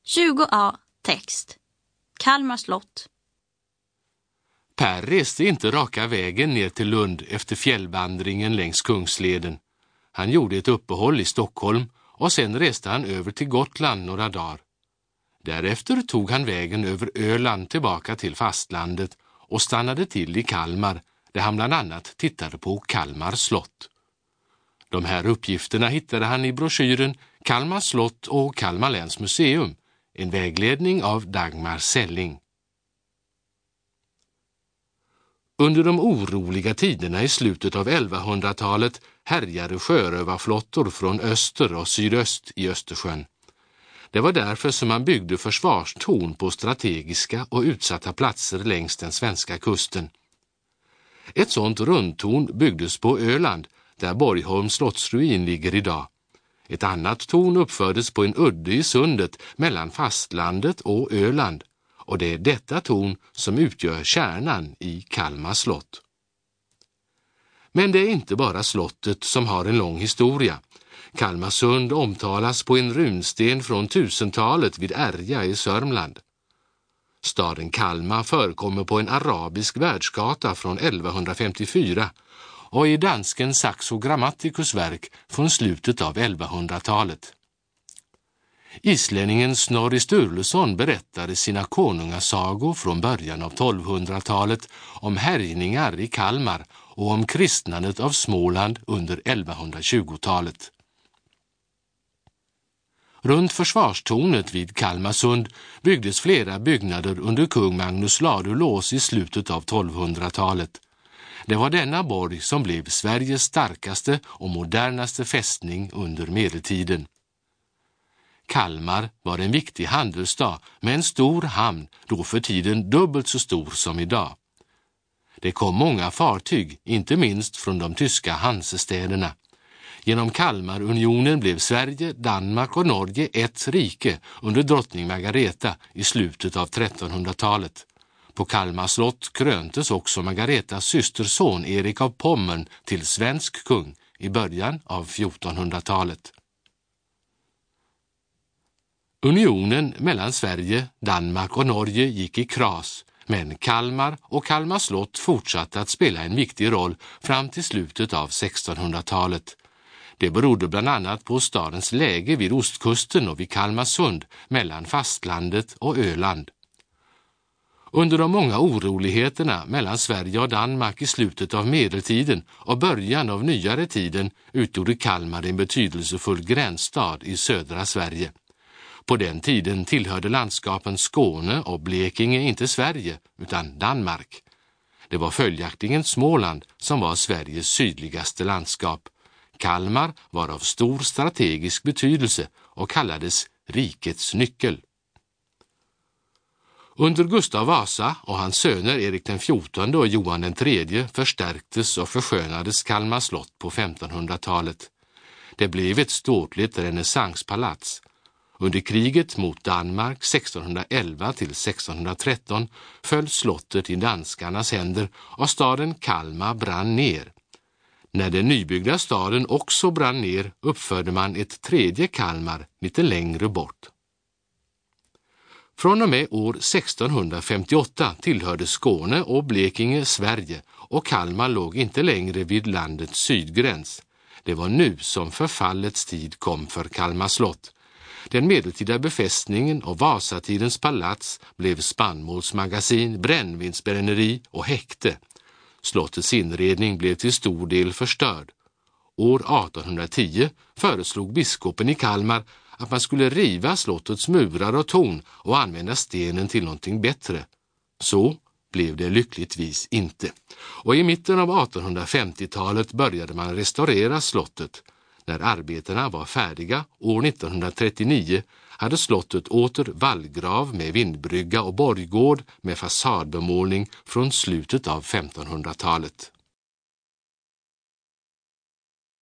20a. Text. Kalmar slott. Per reste inte raka vägen ner till Lund efter fjällvandringen längs Kungsleden. Han gjorde ett uppehåll i Stockholm och sen reste han över till Gotland några dagar. Därefter tog han vägen över Öland tillbaka till fastlandet och stannade till i Kalmar, där han bland annat tittade på Kalmar slott. De här uppgifterna hittade han i broschyren Kalmar slott och Kalmar läns museum, en vägledning av Dagmar Selling. Under de oroliga tiderna i slutet av 1100-talet härjade sjörövarflottor från öster och sydöst i Östersjön. Det var därför som man byggde försvarstorn på strategiska och utsatta platser längs den svenska kusten. Ett sådant rundtorn byggdes på Öland, där Borgholms slottsruin ligger idag. Ett annat torn uppfördes på en udde i sundet mellan fastlandet och Öland, och det är detta torn som utgör kärnan i Kalmar slott. Men det är inte bara slottet som har en lång historia. Kalmarsund omtalas på en runsten från 1000-talet vid Ärja i Sörmland. Staden Kalmar förekommer på en arabisk världskarta från 1154 och i dansken Saxo Grammaticus verk från slutet av 1100-talet. Islänningen Snorri Sturluson berättade sina konungasagor från början av 1200-talet om härjningar i Kalmar och om kristnandet av Småland under 1120-talet. Runt försvarstornet vid Kalmarsund byggdes flera byggnader under kung Magnus Ladulås i slutet av 1200-talet. Det var denna borg som blev Sveriges starkaste och modernaste fästning under medeltiden. Kalmar var en viktig handelsstad med en stor hamn, då för tiden dubbelt så stor som idag. Det kom många fartyg, inte minst från de tyska hansestäderna. Genom Kalmarunionen blev Sverige, Danmark och Norge ett rike under drottning Margareta i slutet av 1300-talet. På Kalmar slott kröntes också Margaretas systerson Erik av Pommern till svensk kung i början av 1400-talet. Unionen mellan Sverige, Danmark och Norge gick i kras, men Kalmar och Kalmar slott fortsatte att spela en viktig roll fram till slutet av 1600-talet. Det berodde bland annat på stadens läge vid ostkusten och vid Kalmarsund mellan fastlandet och Öland. Under de många oroligheterna mellan Sverige och Danmark i slutet av medeltiden och början av nyare tiden utgjorde Kalmar en betydelsefull gränsstad i södra Sverige. På den tiden tillhörde landskapen Skåne och Blekinge inte Sverige utan Danmark. Det var följaktligen Småland som var Sveriges sydligaste landskap. Kalmar var av stor strategisk betydelse och kallades rikets nyckel. Under Gustav Vasa och hans söner Erik den XIV och Johan den III förstärktes och förskönades Kalmar slott på 1500-talet. Det blev ett ståtligt renässanspalats. Under kriget mot Danmark 1611 till 1613 föll slottet i danskarnas händer och staden Kalmar brann ner. När den nybyggda staden också brann ner uppförde man ett tredje Kalmar lite längre bort. Från och med år 1658 tillhörde Skåne och Blekinge Sverige och Kalmar låg inte längre vid landets sydgräns. Det var nu som förfallets tid kom för Kalmar slott. Den medeltida befästningen och Vasatidens palats blev spannmålsmagasin, brännvinsbränneri och häkte. Slottets inredning blev till stor del förstörd. År 1810 föreslog biskopen i Kalmar att man skulle riva slottets murar och torn och använda stenen till någonting bättre. Så blev det lyckligtvis inte. Och i mitten av 1850-talet började man restaurera slottet. När arbetena var färdiga år 1939 hade slottet åter vallgrav med vindbrygga och borggård med fasadbemålning från slutet av 1500-talet.